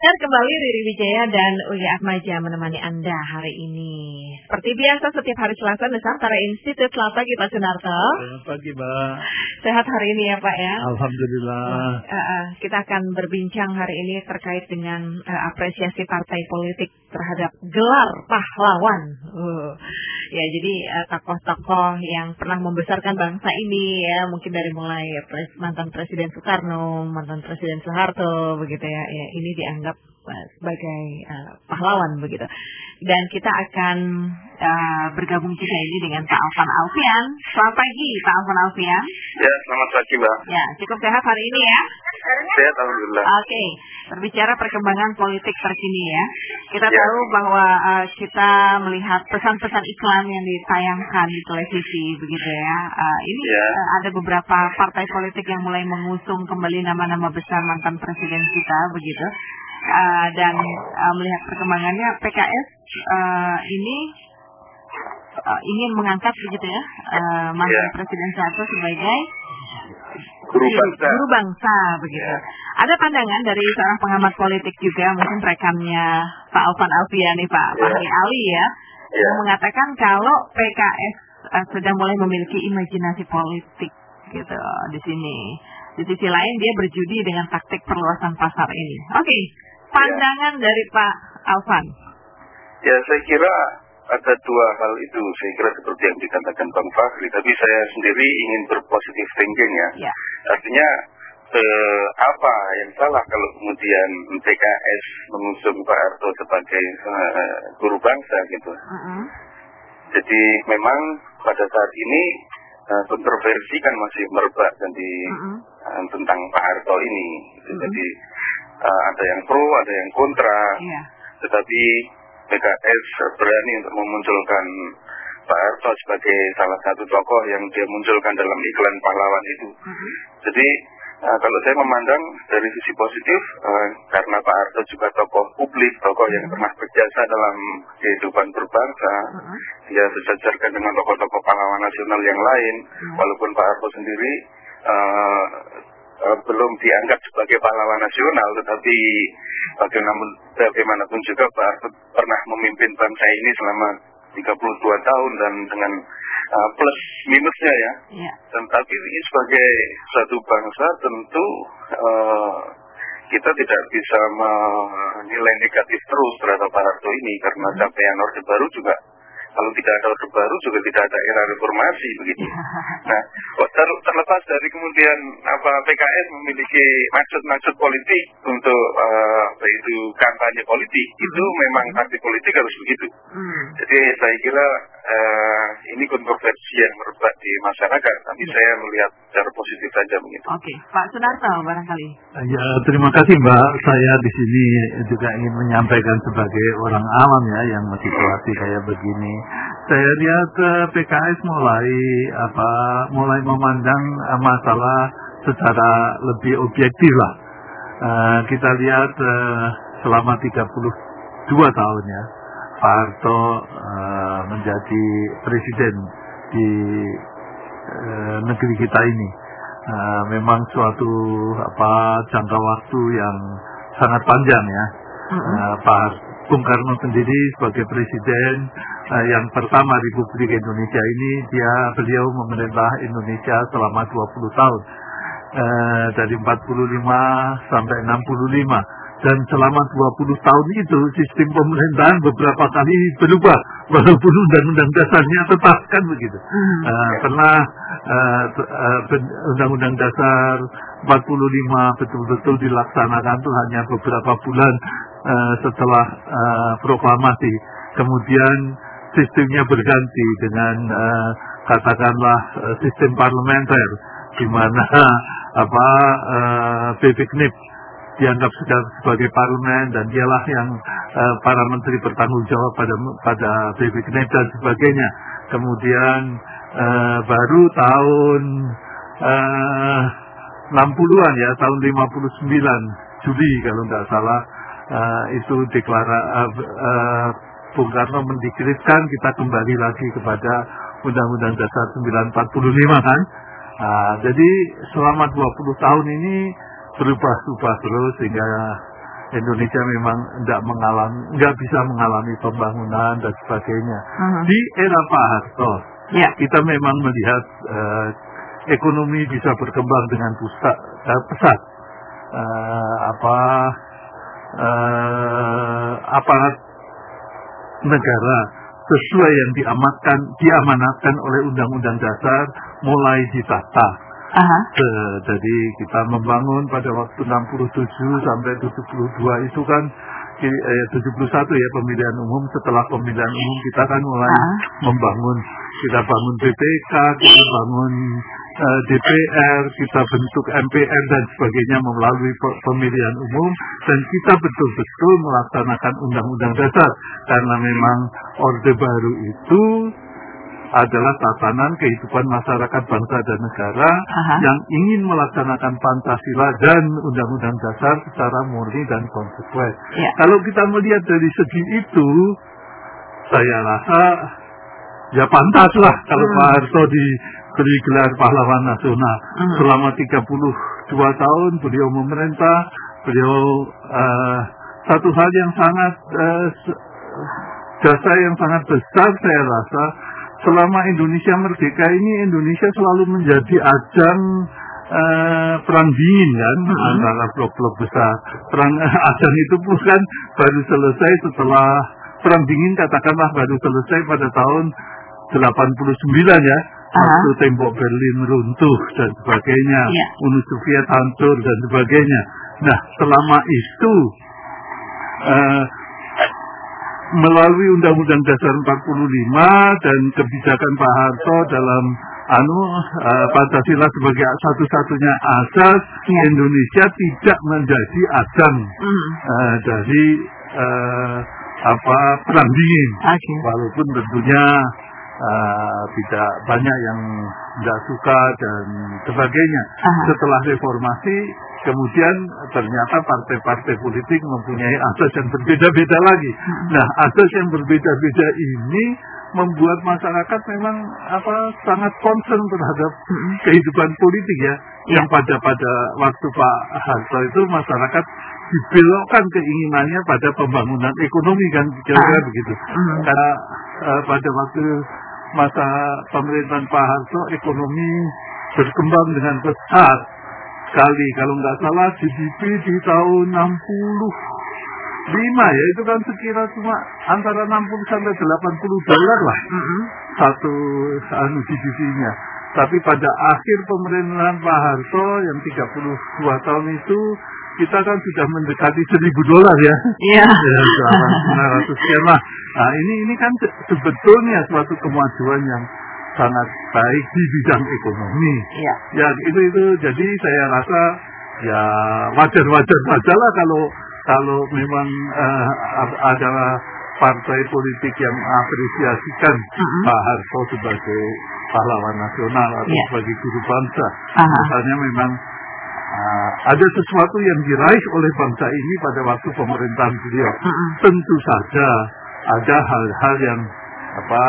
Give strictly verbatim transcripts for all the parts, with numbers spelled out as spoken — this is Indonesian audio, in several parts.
pendengar, kembali Riri Wijaya dan Uya Atmaja menemani Anda hari ini. Seperti biasa setiap hari Selasa Nusantara Institute. Selamat pagi Pak Sunarto. Selamat pagi Mbak. Sehat hari ini ya Pak ya. Alhamdulillah. Uh, uh, kita akan berbincang hari ini terkait dengan uh, apresiasi partai politik terhadap gelar pahlawan. Uh. Ya, jadi uh, tokoh-tokoh yang pernah membesarkan bangsa ini ya, mungkin dari mulai ya, pres, mantan Presiden Soekarno, mantan Presiden Soeharto, begitu ya. Ya, ini dianggap uh, sebagai uh, pahlawan begitu. Dan kita akan uh, bergabung juga ini dengan Pak Alvan Alfian. Selamat pagi Pak Alvan Alfian. Ya, selamat pagi Mbak. Ya, cukup sehat hari ini ya. Sehat alhamdulillah. Oke, okay. Berbicara perkembangan politik terkini ya. Kita ya. tahu bahwa uh, kita melihat pesan-pesan iklan yang ditayangkan di televisi begitu ya. Uh, ini ya. uh, ada beberapa partai politik yang mulai mengusung kembali nama-nama besar mantan presiden kita begitu. Uh, dan uh, melihat perkembangannya P K S uh, ini uh, ingin mengangkat begitu ya uh, mantan ya. Presiden Soeharto sebagai guru bangsa, guru bangsa begitu. Ya. Ada pandangan dari seorang pengamat politik juga, mungkin rekannya Pak Alvan Alfian nih Pak ya. Fahri Ali ya, ya, yang mengatakan kalau P K S uh, sudah mulai memiliki imajinasi politik gitu di sini. Di sisi lain dia berjudi dengan taktik perluasan pasar ini. Oke, okay. Pandangan ya. dari Pak Alvan. Ya, saya kira ada dua hal itu. Saya kira seperti yang dikatakan Bang Fahri, tapi saya sendiri ingin berpositif thinking ya. ya. Artinya eh, apa yang salah kalau kemudian P K S mengusung Pak Harto sebagai eh, guru bangsa gitu. Uh-uh. Jadi memang pada saat ini eh, kontroversi kan masih merebak di uh-uh. eh, tentang Pak Harto ini. Gitu. Uh-uh. Jadi eh, ada yang pro, ada yang kontra. Yeah. Tetapi P K S berani untuk memunculkan Pak Harto sebagai salah satu tokoh yang dia munculkan dalam iklan pahlawan itu. Uh-huh. Jadi uh, kalau saya memandang dari sisi positif, uh, karena Pak Harto juga tokoh publik, tokoh uh-huh. yang pernah berjasa dalam kehidupan berbangsa, uh-huh. dia sejajarkan dengan tokoh-tokoh pahlawan nasional yang lain, uh-huh. walaupun Pak Harto sendiri uh, uh, belum dianggap sebagai pahlawan nasional, tetapi bagaimanapun, bagaimanapun juga Pak Harto pernah memimpin bangsa ini selama tiga puluh dua tahun dan dengan uh, plus minusnya ya. Yeah. Dan tapi ini sebagai satu bangsa tentu uh, kita tidak bisa menilai negatif terus terhadap Pak Harto ini karena hmm. capaian Orde Baru juga kalau tidak ada Orde Baru juga tidak ada era reformasi begitu. Nah, ter terlepas dari kemudian apa P K S memiliki maksud-maksud politik untuk uh, itu kampanye politik, hmm. itu memang partai politik harus begitu. Hmm. Jadi saya kira uh, ini kontroversi yang merebak di masyarakat, tapi hmm. saya melihat secara positif saja begitu. Oke, okay. Pak Sunarto barangkali. Ya, terima kasih Mbak. Saya di sini juga ingin menyampaikan sebagai orang awam ya yang situasi kayak begini. Saya lihat uh, P K S mulai apa mulai memandang uh, masalah secara lebih objektif lah. Uh, kita lihat uh, selama tiga puluh dua tahun ya Pak Harto uh, menjadi presiden di uh, negeri kita ini. Uh, memang suatu apa jangka waktu yang sangat panjang ya. Uh, Pak Bung Karno sendiri sebagai presiden uh, yang pertama Republik Indonesia ini, dia beliau memerintah Indonesia selama dua puluh tahun uh, dari empat puluh lima sampai enam puluh lima. Dan selama dua puluh tahun itu sistem pemerintahan beberapa kali berubah walaupun undang-undang dasarnya tetap kan begitu. Uh, pernah uh, uh, undang-undang dasar empat puluh lima betul-betul dilaksanakan tuh hanya beberapa bulan uh, setelah uh, proklamasi. Kemudian sistemnya berganti dengan uh, katakanlah uh, sistem parlementer di mana apa uh, B P K N I P dianggap sudah sebagai parlemen dan dialah yang uh, para menteri bertanggung jawab pada pada B P K N I P dan sebagainya. Kemudian uh, baru tahun uh, enam puluhan ya, tahun lima puluh sembilan Juli kalau tidak salah uh, itu deklara uh, uh, Bung Karno mendekretkan kita kembali lagi kepada Undang-Undang Dasar seribu sembilan ratus empat puluh lima kan. Uh, jadi selama dua puluh tahun ini berubah-ubah terus sehingga Indonesia memang tidak mengalami, nggak bisa mengalami pembangunan dan sebagainya. Uh-huh. Di era Pak Harto, yeah. kita memang melihat uh, ekonomi bisa berkembang dengan pusat, uh, pesat. Uh, apa uh, aparat negara sesuai yang diamanatkan diamanatkan oleh Undang-Undang Dasar mulai ditata. Uh-huh. Jadi kita membangun pada waktu enam puluh tujuh sampai tujuh puluh dua itu kan eh, tujuh puluh satu ya pemilihan umum. Setelah pemilihan umum kita kan mulai uh-huh. membangun, kita bangun B P K, kita bangun uh, D P R, kita bentuk M P R dan sebagainya melalui pemilihan umum, dan kita betul-betul melaksanakan Undang-Undang Dasar karena memang Orde Baru itu adalah tatanan kehidupan masyarakat bangsa dan negara Aha. yang ingin melaksanakan Pancasila dan Undang-Undang Dasar secara murni dan konsekuen. Ya. Kalau kita melihat dari segi itu, saya rasa ya pantaslah kalau hmm. Pak Harto diberi gelar pahlawan nasional. Hmm. Selama tiga puluh dua tahun beliau memerintah, beliau uh, satu hal yang sangat uh, jasa yang sangat besar saya rasa. Selama Indonesia merdeka ini, Indonesia selalu menjadi ajang uh, perang dingin kan, hmm. antara blok-blok besar. Perang uh, ajang itu pun kan baru selesai setelah perang dingin, katakanlah baru selesai pada tahun delapan puluh sembilan ya, uh-huh. waktu tembok Berlin runtuh dan sebagainya, yeah. Uni Soviet hancur dan sebagainya. Nah, selama itu uh, melalui Undang-Undang Dasar empat puluh lima dan kebijakan Pak Harto dalam anu uh, Pancasila sebagai satu-satunya asas, ya. Indonesia tidak menjadi ajang mm. uh, dari uh, apa perang dingin, okay. walaupun tentunya uh, tidak banyak yang tidak suka dan sebagainya. Aha. Setelah reformasi, kemudian ternyata partai-partai politik mempunyai asas yang berbeda-beda lagi. Hmm. Nah, asas yang berbeda-beda ini membuat masyarakat memang apa sangat concern terhadap hmm. kehidupan politik ya. Yang pada pada waktu Pak Harto itu masyarakat dibelokkan keinginannya pada pembangunan ekonomi kan, kira-kira ah. begitu. Hmm. Karena uh, pada waktu masa pemerintahan Pak Harto ekonomi berkembang dengan pesat sekali, kalau nggak salah G D P di tahun enam puluh lima ya itu kan sekira cuma antara enam puluh sampai delapan puluh dolar lah mm-hmm. satu anu G D P-nya. Tapi pada akhir pemerintahan Pak Harto yang tiga puluh dua tahun itu kita kan sudah mendekati seribu dolar ya. Iya. Yeah. Ya, sembilan ratus sekian lah. Nah ini ini kan sebetulnya suatu kemajuan yang sangat baik di bidang ekonomi. Iya. Ya itu itu jadi saya rasa ya wajar-wajar saja lah kalau kalau memang uh, ada partai politik yang mengapresiasikan uh-huh. Pak Harto sebagai pahlawan nasional atau yeah. sebagai guru bangsa. Uh-huh. Misalnya memang uh, ada sesuatu yang diraih oleh bangsa ini pada waktu pemerintahan beliau. Uh-huh. Tentu saja ada hal-hal yang apa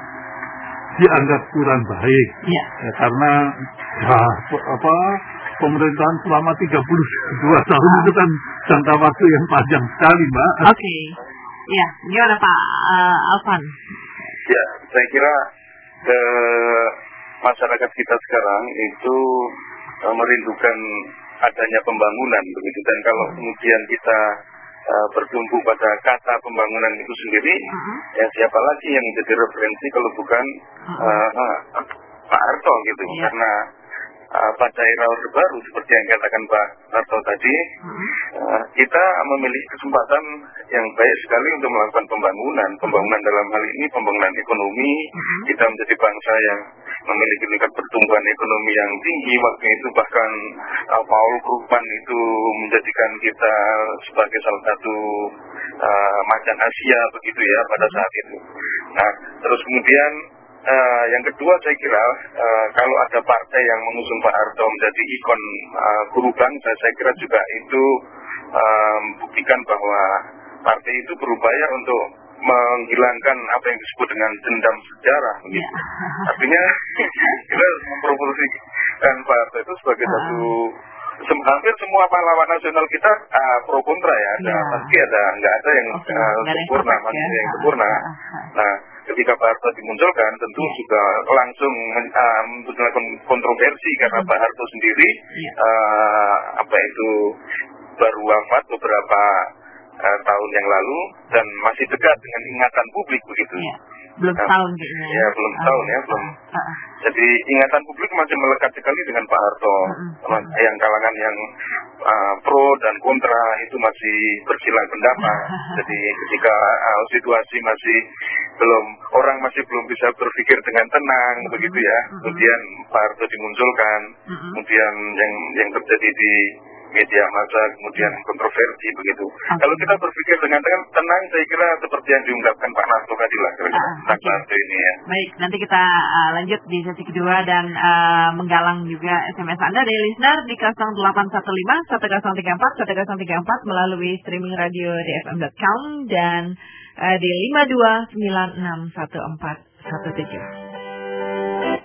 dianggap kurang baik. Yeah. Ya, karena ya, apa pemerintahan selama tiga puluh dua tahun uh-huh. itu kan jangka waktu yang panjang sekali, Mbak. Oke. Okay. Ya, gimana Pak uh, Alvan? Ya, saya kira ke masyarakat kita sekarang itu uh, merindukan adanya pembangunan begitu, dan kalau kemudian kita uh, bertumpu pada kata pembangunan itu sendiri, uh-huh. ya siapa lagi yang menjadi referensi kalau bukan uh-huh. uh, uh, Pak Harto gitu, yeah. karena uh, pada era Orde Baru seperti yang katakan Pak Harto tadi, uh-huh. uh, kita memiliki kesempatan yang baik sekali untuk melakukan pembangunan, pembangunan dalam hal ini pembangunan ekonomi. Uh-huh. Kita menjadi bangsa yang memiliki tingkat pertumbuhan ekonomi yang tinggi. Waktu itu bahkan uh, Paul Krugman itu menjadikan kita sebagai salah satu uh, macan Asia begitu ya pada saat itu. Nah, terus kemudian uh, yang kedua saya kira uh, kalau ada partai yang mengusung Pak Harto menjadi ikon uh, guru bangsa, saya kira juga itu uh, membuktikan bahwa partai itu berupaya untuk menghilangkan apa yang disebut dengan dendam sejarah begitu. Yeah. Artinya kita mempromosikan Pak Harto itu sebagai uh. satu sem- hampir semua pahlawan nasional kita uh, pro kontra ya, ada Ya. meski ada nggak ada yang Oke, uh, nggak ada yang sempurna, perfect manusia ya. yang sempurna. Ah, ah, ah. Nah, ketika Pak Harto dimunculkan, tentu Ya. juga langsung men- uh, melakukan kontroversi karena Hmm. Pak Harto sendiri Ya. uh, apa itu baru wafat beberapa uh, tahun yang lalu dan masih dekat dengan ingatan publik begitu. Ya. Belum Nah, tahun kayaknya. ya belum Ah, tahun ya belum. ah, ah. Jadi ingatan publik masih melekat sekali dengan Pak Harto. Mm-mm. Yang kalangan yang uh, pro dan kontra itu masih bersilang pendapat. Jadi ketika uh, situasi masih belum, orang masih belum bisa berpikir dengan tenang, Mm-mm. begitu ya. Mm-mm. Kemudian Pak Harto dimunculkan, Mm-mm. kemudian yang yang terjadi di media massa, kemudian kontroversi begitu. Oke. Kalau kita berpikir dengan tenang, tenang, saya kira seperti yang diungkapkan Pak Narto tadi lah, kira-kira Ah, tentang oke. Pak Harto ini ya. Baik, nanti kita uh, lanjut di sesi kedua dan uh, menggalang juga S M S Anda dari listener di nol delapan satu lima satu nol tiga empat satu nol tiga empat melalui streaming radio d f m dot com dan uh, di lima dua sembilan enam satu empat satu tujuh.